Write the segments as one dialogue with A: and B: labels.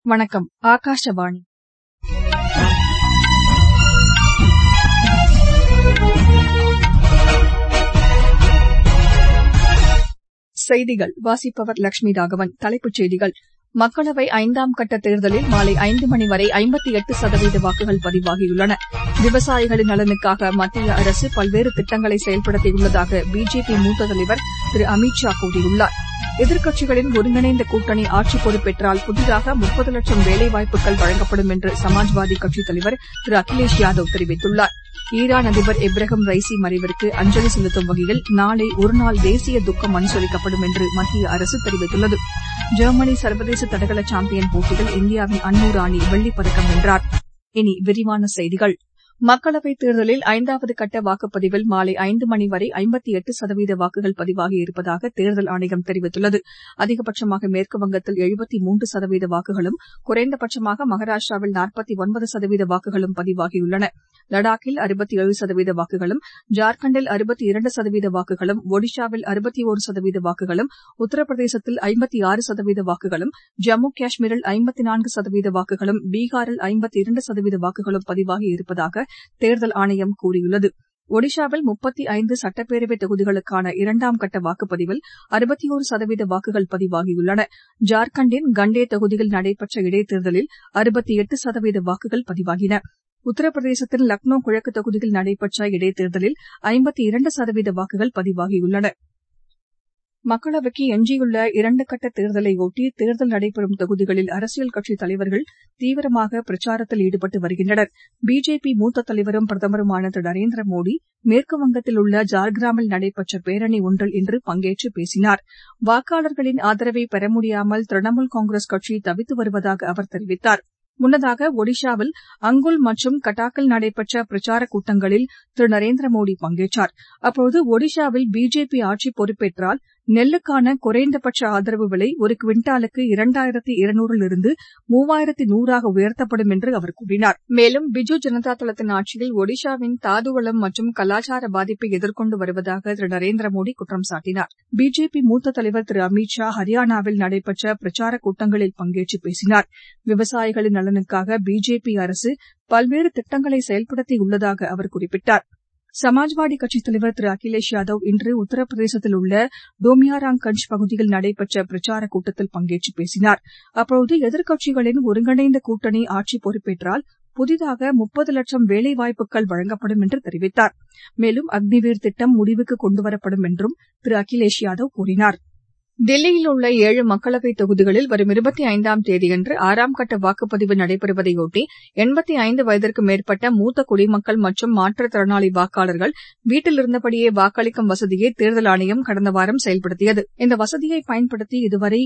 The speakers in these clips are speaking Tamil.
A: வணக்கம். ஆகாஷவாணி. செய்திகள் வாசிப்பவர் லட்சுமி ராகவன். தலைப்புச் செய்திகள். மக்களவை 5ஆம் கட்ட தேர்தலில் மாலை 5 மணி வரை 58% வாக்குகள் பதிவாகியுள்ளன. விவசாயிகளின் நலனுக்காக மத்திய அரசு பல்வேறு திட்டங்களை செயல்படுத்தியுள்ளதாக பிஜேபி மூத்த தலைவர் திரு அமித் ஷா கூறியுள்ளார். எதிர்க்கட்சிகளின் ஒருங்கிணைந்த கூட்டணி ஆட்சி பொறுப்பேற்றால் புதிதாக 30 லட்சம் வேலைவாய்ப்புகள் வழங்கப்படும் என்று சமாஜ்வாதி கட்சித் தலைவர் திரு அகிலேஷ் யாதவ் தெரிவித்துள்ளார். ஈரான் அதிபர் இப்ராஹிம் ரைசி மறைவிற்கு அஞ்சலி செலுத்தும் வகையில் நாளை ஒருநாள் தேசிய துக்கம் அனுசரிக்கப்படும் என்று மத்திய அரசு தெரிவித்துள்ளது. ஜெர்மனி சர்வதேச தடகள சாம்பியன் போட்டியில் இந்தியாவின் அன்னு ராணி வெள்ளிப் பதக்கம் வென்றார். இனி விரிவான செய்திகள். மக்களவைத் தேர்தலில் 5வது கட்ட வாக்குப்பதிவில் மாலை 5 மணி வரை 58% வாக்குகள் பதிவாகியிருப்பதாக தேர்தல் ஆணையம் தெரிவித்துள்ளது. அதிகபட்சமாக மேற்குவங்கத்தில் 73% வாக்குகளும், குறைந்தபட்சமாக மகாராஷ்டிராவில் 49% வாக்குகளும் பதிவாகியுள்ளன. லடாக்கில் 67% வாக்குகளும், ஜார்க்கண்டில் 62% வாக்குகளும், ஒடிஷாவில் 61% வாக்குகளும், உத்தரப்பிரதேசத்தில் 56% வாக்குகளும், ஜம்மு காஷ்மீரில் 54% வாக்குகளும், பீகாரில் 52% வாக்குகளும் பதிவாகியிருப்பதாக தேர்தல் ஆணையம் கூறியுள்ளது. ஒடிஷாவில் 35 சட்டப்பேரவைத் தொகுதிகளுக்கான 2ஆம் கட்ட வாக்குப்பதிவில் 61% வாக்குகள் பதிவாகியுள்ளன. ஜார்க்கண்டின் கண்டே தொகுதியில் நடைபெற்ற இடைத்தேர்தலில் 68% வாக்குகள் பதிவாகின. உத்தரப்பிரதேசத்தின் லக்னோ கிழக்கு தொகுதியில் நடைபெற்ற இடைத்தேர்தலில் 52% வாக்குகள் பதிவாகியுள்ளன. மக்களவைக்கு எஞ்சியுள்ள 2 கட்ட தேர்தலையொட்டி தேர்தல் நடைபெறும் தொகுதிகளில் அரசியல் கட்சித் தலைவர்கள் தீவிரமாக பிரச்சாரத்தில் ஈடுபட்டு வருகின்றனர். பிஜேபி மூத்த தலைவரும் பிரதமருமான திரு நரேந்திர மோடி மேற்குவங்கத்தில் உள்ள ஜார்கிராமில் நடைபெற்ற பேரணி ஒன்றில் இன்று பங்கேற்று பேசினார். வாக்காளர்களின் ஆதரவை பெற முடியாமல் திரிணாமுல் காங்கிரஸ் கட்சி தவித்து வருவதாக அவர் தெரிவித்தார். முன்னதாக ஒடிஷாவில் அங்குல் மற்றும் கட்டாக்கில் நடைபெற்ற பிரச்சாரக் கூட்டங்களில் திரு நரேந்திர மோடி பங்கேற்றார். அப்போது ஒடிஷாவில் பிஜேபி ஆட்சி பொறுப்பேற்றால் நெல்லுக்கான குறைந்தபட்ச ஆதரவு விலை ஒரு குவிண்டாலுக்கு 2200 3100 உயர்த்தப்படும் என்று அவர் கூறினார். மேலும் பிஜு ஜனதா தளத்தின் ஆட்சியில் ஒடிஷாவின் தாதுவளம் மற்றும் கலாச்சார பாதிப்பை எதிர்கொண்டு வருவதாக திரு நரேந்திர மோடி குற்றம் சாட்டினார். பிஜேபி மூத்த தலைவர் திரு அமித் ஷா ஹரியானாவில் நடைபெற்ற பிரச்சாரக் கூட்டங்களில் பங்கேற்று பேசினார். விவசாயிகளின் நலனுக்காக பிஜேபி அரசு பல்வேறு திட்டங்களை செயல்படுத்தியுள்ளதாக அவர் குறிப்பிட்டார். சமாஜ்வாதி கட்சித் தலைவர் திரு அகிலேஷ் யாதவ் இன்று உத்தரப்பிரதேசத்தில் உள்ள டோமியாராங்கஞ்ச் பகுதியில் நடைபெற்ற பிரச்சாரக் கூட்டத்தில் பங்கேற்று பேசினார். அப்போது எதிர்க்கட்சிகளின் ஒருங்கிணைந்த கூட்டணி ஆட்சி பொறுப்பேற்றால் புதிதாக 30 லட்சம் வேலைவாய்ப்புகள் வழங்கப்படும் என்று தெரிவித்தார். மேலும் அக்னிவீர் திட்டம் முடிவுக்கு கொண்டுவரப்படும் என்றும் திரு அகிலேஷ் யாதவ் கூறினார். தில்லியில் உள்ள 7 மக்களவைத் தொகுதிகளில் வரும் 25ஆம் தேதியன்று 6ஆம் கட்ட வாக்குப்பதிவு நடைபெறுவதையொட்டி 85 வயதிற்கு மேற்பட்ட மூத்த குடிமக்கள் மற்றும் மாற்றுத்திறனாளி வாக்காளர்கள் வீட்டிலிருந்தபடியே வாக்களிக்கும் வசதியை தேர்தல் ஆணையம் கடந்த வாரம் செயல்படுத்தியது. இந்த வசதியை பயன்படுத்தி இதுவரை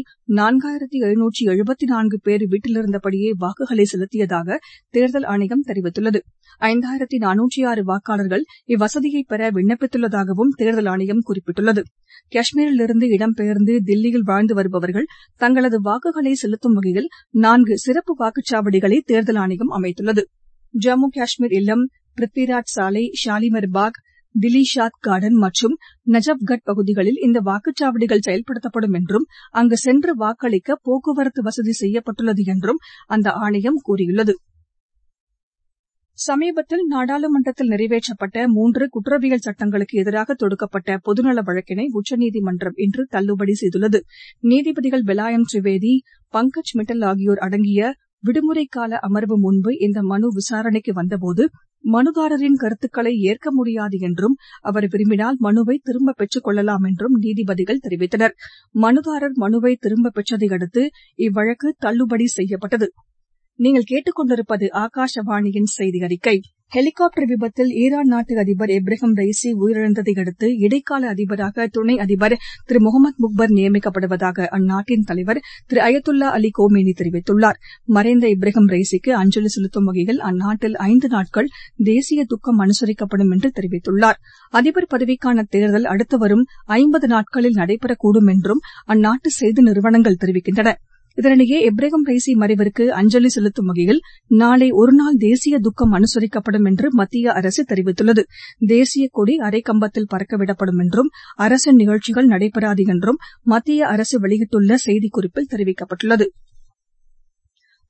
A: 4774 பேர் வீட்டிலிருந்தபடியே வாக்குகளை செலுத்தியதாக தேர்தல் ஆணையம் தெரிவித்துள்ளது. 5406 வாக்காளர்கள் இவ்வசதியை பெற விண்ணப்பித்துள்ளதாகவும் தேர்தல் ஆணையம் குறிப்பிட்டுள்ளது. காஷ்மீரிலிருந்து இடம்பெயர்ந்து தில்லியில் வாழ்ந்து வருபவர்கள் தங்களது வாக்குகளை செலுத்தும் வகையில் 4 சிறப்பு வாக்குச்சாவடிகளை தேர்தல் ஆணையம் அமைத்துள்ளது. ஜம்மு காஷ்மீர் இல்லம், பிருத்விராஜ் சாலை, ஷாலிமர் பாக், திலிஷாத் கார்டன் மற்றும் நஜப்கட் பகுதிகளில் இந்த வாக்குச்சாவடிகள் செயல்படுத்தப்படும் என்றும் அங்கு சென்று வாக்களிக்க போக்குவரத்து வசதி செய்யப்பட்டுள்ளது என்றும் அந்த ஆணையம் கூறியுள்ளது. சமீபத்தில் நாடாளுமன்றத்தில் நிறைவேற்றப்பட்ட 3 குற்றவியல் சட்டங்களுக்கு எதிராக தொடுக்கப்பட்ட பொதுநல வழக்கினை உச்சநீதிமன்றம் இன்று தள்ளுபடி செய்துள்ளது. நீதிபதிகள் பெலாயம் திரிவேதி, பங்கஜ் மிட்டல் ஆகியோர் அடங்கிய விடுமுறைக்கால அமர்வு முன்பு இந்த மனு விசாரணைக்கு வந்தபோது மனுதாரரின் கருத்துக்களை ஏற்க முடியாது என்றும் அவர் விரும்பினால் மனுவை திரும்பப் பெற்றுக் கொள்ளலாம் என்றும் நீதிபதிகள் தெரிவித்தனர். மனுதாரர் மனுவை திரும்பப் பெற்றதை அடுத்து இவ்வழக்கு தள்ளுபடி செய்யப்பட்டது. நீங்கள் கேட்டுக்கொண்டிருப்பது ஆகாஷவாணியின் செய்தி அறிக்கை. ஹெலிகாப்டர் விபத்தில் ஈரான் நாட்டு அதிபர் இப்ராஹிம் ரைசி உயிரிழந்ததை அடுத்து இடைக்கால அதிபராக துணை அதிபர் திரு முகமது முக்பர் நியமிக்கப்படுவதாக அந்நாட்டின் தலைவர் திரு அயத்துல்லா அலி கோமேனி தெரிவித்துள்ளார். மறைந்த இப்ராஹிம் ரைசிக்கு அஞ்சலி செலுத்தும் வகையில் அந்நாட்டில் 5 நாட்கள் தேசிய துக்கம் அனுசரிக்கப்படும் என்று தெரிவித்துள்ளார். அதிபர் பதவிக்கான தேர்தல் அடுத்து வரும் 50 நாட்களில் நடைபெறக்கூடும் என்றும் அந்நாட்டு செய்தி நிறுவனங்கள் தெரிவிக்கின்றன. இதனிடையே இப்ராஹிம் ரைசி மறைவிற்கு அஞ்சலி செலுத்தும் வகையில் நாளை ஒருநாள் தேசிய துக்கம் அனுசரிக்கப்படும் என்று மத்திய அரசு தெரிவித்துள்ளது. தேசிய கொடி அரைக்கம்பத்தில் பறக்கவிடப்படும் என்றும் அரசின் நிகழ்ச்சிகள் நடைபெறாது என்றும் மத்திய அரசு வெளியிட்டுள்ள செய்திக்குறிப்பில் தெரிவிக்கப்பட்டுள்ளது.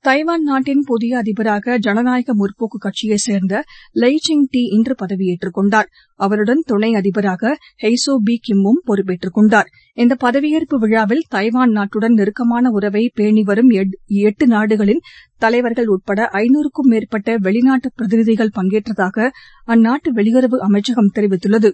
A: தைவான் நாட்டின் புதிய அதிபராக ஜனநாயக முற்போக்கு கட்சியைச் சேர்ந்த லை சிங் டி இன்று பதவியேற்றுக் கொண்டார். அவருடன் துணை அதிபராக ஹெய்சோ பி கிம்மும் பொறுப்பேற்றுக் கொண்டார். இந்த பதவியேற்பு விழாவில் தைவான் நாட்டுடன் நெருக்கமான உறவை பேணி வரும் 8 நாடுகளின் தலைவர்கள் உட்பட 500க்கும் மேற்பட்ட வெளிநாட்டு பிரதிநிதிகள் பங்கேற்றதாக அந்நாட்டு வெளியுறவு அமைச்சகம் தெரிவித்துள்ளது.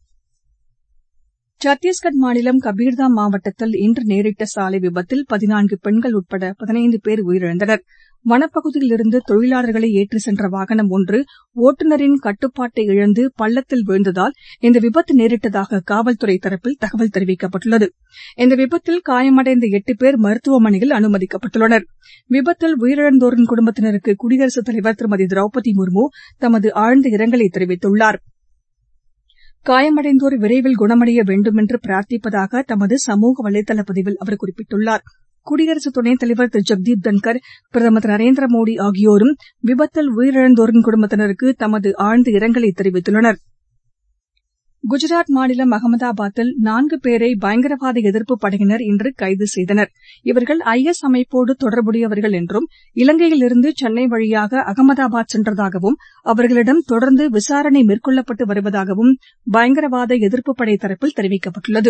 A: சத்தீஸ்கட் மாநிலம் கபீர்தாம் மாவட்டத்தில் இன்று நேரிட்ட சாலை விபத்தில் 14 பெண்கள் உட்பட 15 பேர் உயிரிழந்தனர். வனப்பகுதியிலிருந்து தொழிலாளர்களை ஏற்றிச் சென்ற வாகனம் ஒன்று ஓட்டுநரின் கட்டுப்பாட்டை இழந்து பள்ளத்தில் விழுந்ததால் இந்த விபத்து நேரிட்டதாக காவல்துறை தரப்பில் தகவல் தெரிவிக்கப்பட்டுள்ளது. இந்த விபத்தில் காயமடைந்த 8 பேர் மருத்துவமனையில் அனுமதிக்கப்பட்டுள்ளனர். விபத்தில் உயிரிழந்தோரின் குடும்பத்தினருக்கு குடியரசுத் தலைவர் திருமதி திரௌபதி முர்மு தமது ஆழ்ந்த இரங்கலை தெரிவித்துள்ளார். காயமடைந்தோர் விரைவில் குணமடைய வேண்டுமென்று பிரார்த்திப்பதாக தமது சமூக வலைதள பதிவில் அவர் குறிப்பிட்டுள்ளார். குடியரசு துணைத் தலைவர் திரு ஜெக்தீப் தன்கர், பிரதமர் திரு நரேந்திர மோடி ஆகியோரும் விபத்தில் உயிரிழந்தோரின் குடும்பத்தினருக்கு தமது ஆழ்ந்த இரங்கலை தெரிவித்துள்ளனர். குஜராத் மாநிலம் அகமதாபாத்தில் 4 பேரை பயங்கரவாத எதிர்ப்புப் படையினர் இன்று கைது செய்தனர். இவர்கள் IS அமைப்போடு தொடர்புடையவர்கள் என்றும் இலங்கையிலிருந்து சென்னை வழியாக அகமதாபாத் சென்றதாகவும் அவர்களிடம் தொடர்ந்து விசாரணை மேற்கொள்ளப்பட்டு வருவதாகவும் பயங்கரவாத எதிர்ப்புப் படை தரப்பில் தெரிவிக்கப்பட்டுள்ளது.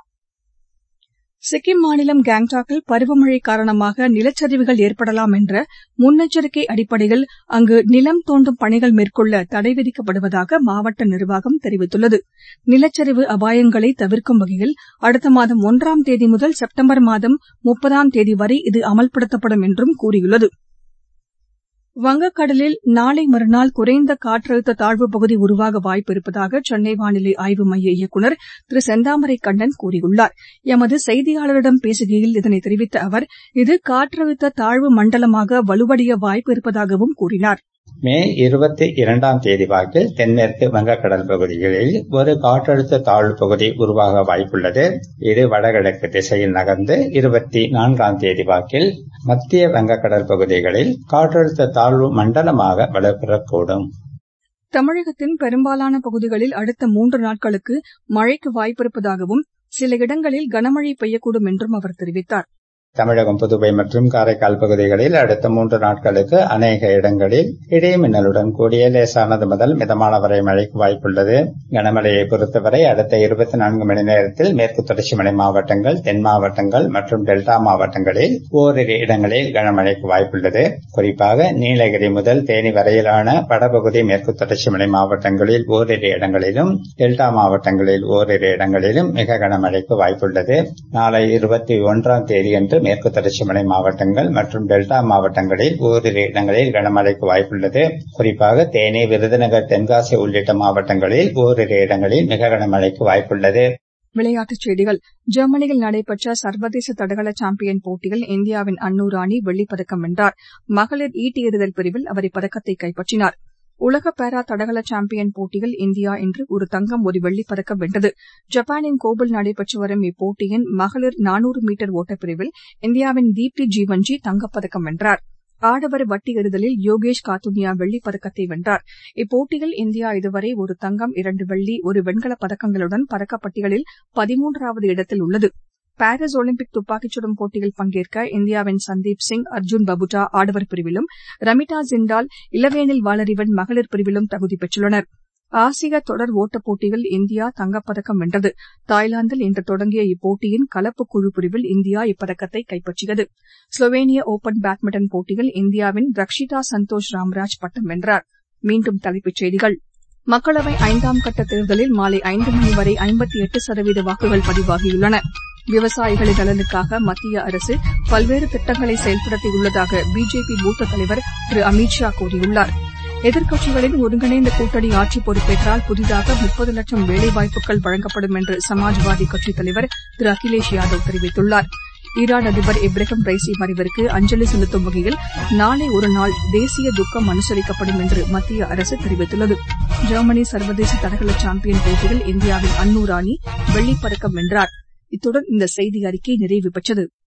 A: சிக்கிம் மாநிலம் கேங்டாக்கில் பருவமழை காரணமாக நிலச்சரிவுகள் ஏற்படலாம் என்ற முன்னெச்சரிக்கை அடிப்படையில் அங்கு நிலம் தோண்டும் பணிகள் மேற்கொள்ள தடை விதிக்கப்படுவதாக மாவட்ட நிர்வாகம் தெரிவித்துள்ளது. நிலச்சரிவு அபாயங்களை தவிர்க்கும் வகையில் அடுத்த மாதம் 1ஆம் தேதி முதல் செப்டம்பர் மாதம் 30ஆம் தேதி வரை இது அமல்படுத்தப்படும் என்றும் கூறியுள்ளது. வங்கக்கடலில் நாளை மறுநாள் குறைந்த காற்றழுத்த தாழ்வுப் பகுதி உருவாக வாய்ப்பு இருப்பதாக சென்னை வானிலை ஆய்வு மைய இயக்குநர் திரு செந்தாமரை கண்ணன் கூறியுள்ளார். எமது செய்தியாளரிடம் பேசுகையில் இதனை தெரிவித்த அவர், இது காற்றழுத்த தாழ்வு மண்டலமாக வலுவடைய வாய்ப்பு இருப்பதாகவும் கூறினார்.
B: மே 22ஆம் தேதி வாக்கில் தென்மேற்கு வங்கக்கடல் பகுதிகளில் ஒரு காற்றழுத்த தாழ்வு பகுதி உருவாக வாய்ப்புள்ளது. இது வடகிழக்கு திசையில் நகர்ந்து 24ஆம் தேதி வாக்கில் மத்திய வங்கக்கடல் பகுதிகளில் காற்றழுத்த தாழ்வு மண்டலமாக வலுப்பெறக்கூடும்.
A: தமிழகத்தின் பெரும்பாலான பகுதிகளில் அடுத்த 3 நாட்களுக்கு மழைக்கு வாய்ப்பிருப்பதாகவும் சில இடங்களில் கனமழை பெய்யக்கூடும் என்றும் அவர் தெரிவித்தார்.
B: தமிழகம், புதுவை மற்றும் காரைக்கால் பகுதிகளில் அடுத்த 3 நாட்களுக்கு அநேக இடங்களில் இடிமின்னலுடன் கூடிய லேசானது முதல் மிதமான வரை மழைக்கு வாய்ப்புள்ளது. கனமழையை பொறுத்தவரை அடுத்த 24 மணி நேரத்தில் மேற்கு தொடர்ச்சி மலை மாவட்டங்கள், தென் மாவட்டங்கள் மற்றும் டெல்டா மாவட்டங்களில் ஓரிரு இடங்களில் கனமழைக்கு வாய்ப்புள்ளது. குறிப்பாக நீலகிரி முதல் தேனி வரையிலான வடபகுதி மேற்கு தொடர்ச்சி மலை மாவட்டங்களில் ஓரிரு இடங்களிலும், டெல்டா மாவட்டங்களில் ஓரிரு இடங்களிலும் மிக கனமழைக்கு வாய்ப்புள்ளது. நாளை 21ஆம் தேதியன்று மேற்கு தொடர்ச்சி மலை மாவட்டங்கள் மற்றும் டெல்டா மாவட்டங்களில் ஓரிரு இடங்களில் கனமழைக்கு வாய்ப்புள்ளது. குறிப்பாக தேனி, விருதுநகர், தென்காசி உள்ளிட்ட மாவட்டங்களில் ஓரிரு இடங்களில் மிக கனமழைக்கு வாய்ப்புள்ளது.
A: விளையாட்டுச் செய்திகள். ஜெர்மனியில் நடைபெற்ற சர்வதேச தடகள சாம்பியன் போட்டியில் இந்தியாவின் அன்னு ராணி வெள்ளிப்பதக்கம் வென்றார். மகளிர் ஈட்டி எறிதல் பிரிவில் அவர் இப்பதக்கத்தை கைப்பற்றினார். உலக பாரா தடகள சாம்பியன் போட்டியில் இந்தியா இன்று ஒரு தங்கம், ஒரு வெள்ளிப் பதக்கம் வென்றது. ஜப்பானின் கோபில் நடைபெற்று வரும் இப்போட்டியின் மகளிர் 400 மீட்டர் ஓட்டப்பிரிவில் இந்தியாவின் தீப்தி ஜீவன்ஜி தங்கப்பதக்கம் வென்றார். ஆடவர் வட்டி எறிதலில் யோகேஷ் காத்துனியா வெள்ளிப் பதக்கத்தை வென்றார். இப்போட்டியில் இந்தியா இதுவரை ஒரு தங்கம், 2 வெள்ளி, 1 வெண்கலப் பதக்கங்களுடன் பதக்கப்பட்டியலில் 13வது இடத்தில் உள்ளது. பாரிஸ் ஒலிம்பிக் துப்பாக்கிச் சுடும் போட்டியில் பங்கேற்க இந்தியாவின் சந்தீப் சிங், அர்ஜுன் பபுட்டா ஆடவர் பிரிவிலும், ரமிதா ஜிண்டால், இளவேனில் வாலறிவன் மகளிர் பிரிவிலும் தகுதி பெற்றுள்ளனர். ஆசிய தொடர் ஓட்டப் போட்டியில் இந்தியா தங்கப்பதக்கம் வென்றது. தாய்லாந்தில் இன்று தொடங்கிய இப்போட்டியின் கலப்பு குழு பிரிவில் இந்தியா இப்பதக்கத்தை கைப்பற்றியது. ஸ்லோவேனிய ஓபன் பேட்மிண்டன் போட்டியில் இந்தியாவின் ரக்ஷிதா சந்தோஷ் ராம்ராஜ் பட்டம் வென்றார். மீண்டும் தலைப்புச் செய்திகள். மக்களவை 5ஆம் கட்ட தேர்தலில் மாலை 5 மணி வரை 58% வாக்குகள் பதிவாகியுள்ளன. விவசாயிகளின் நலனுக்காக மத்திய அரசு பல்வேறு திட்டங்களை செயல்படுத்தியுள்ளதாக பிஜேபி மூத்த தலைவர் திரு அமித் ஷா கூறியுள்ளார். எதிர்க்கட்சிகளின் ஒருங்கிணைந்த கூட்டணி ஆட்சி பொறுப்பேற்றால் புதிதாக 30 லட்சம் வேலைவாய்ப்புகள் வழங்கப்படும் என்று சமாஜ்வாதி கட்சித் தலைவர் திரு அகிலேஷ் யாதவ் தெரிவித்துள்ளார். ஈரான் அதிபர் இப்ராஹிம் ரைசி மறைவிற்கு அஞ்சலி செலுத்தும் வகையில் நாளை ஒருநாள் தேசிய துக்கம் அனுசரிக்கப்படும் என்று மத்திய அரசு தெரிவித்துள்ளது. ஜெர்மனி சர்வதேச தடகள சாம்பியன் போட்டியில் இந்தியாவின் அன்னு ராணி வெள்ளிப் பதக்கம் வென்றார். இத்துடன் இந்த செய்தி அறிக்கை நிறைவு பெற்றது.